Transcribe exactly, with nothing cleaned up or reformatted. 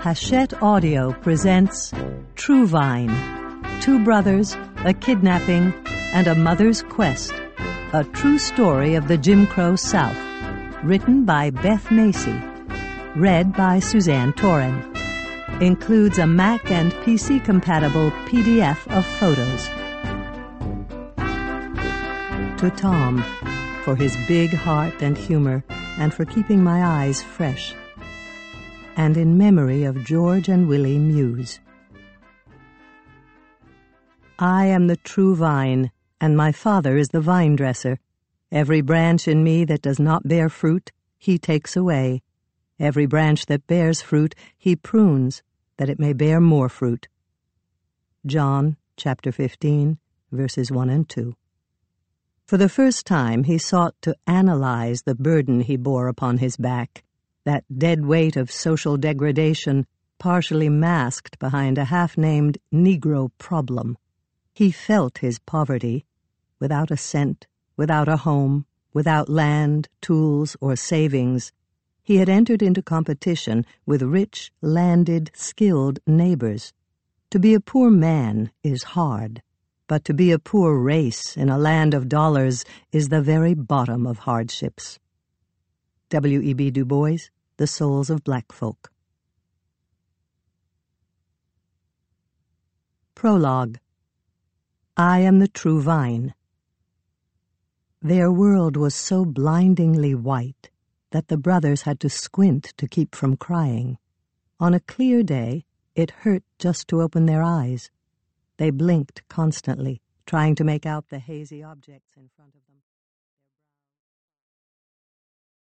Hachette Audio presents True Vine, Two Brothers, a Kidnapping, and a Mother's Quest, a true story of the Jim Crow South, written by Beth Macy, read by Suzanne Toren. Includes a Mac and P C-compatible P D F of photos. To Tom, for his big heart and humor, and for keeping my eyes fresh. And in memory of George and Willie Muse. I am the true vine, and my father is the vine dresser. Every branch in me that does not bear fruit, he takes away. Every branch that bears fruit, he prunes, that it may bear more fruit. John chapter fifteen, verses one and two. For the first time he sought to analyze the burden he bore upon his back, that dead weight of social degradation partially masked behind a half-named Negro problem. He felt his poverty, without a cent, without a home, without land, tools, or savings. He had entered into competition with rich, landed, skilled neighbors. To be a poor man is hard, but to be a poor race in a land of dollars is the very bottom of hardships. W E B Du Bois, The Souls of Black Folk. Prologue. I am the true vine. Their world was so blindingly white that the brothers had to squint to keep from crying. On a clear day, it hurt just to open their eyes. They blinked constantly, trying to make out the hazy objects in front of them.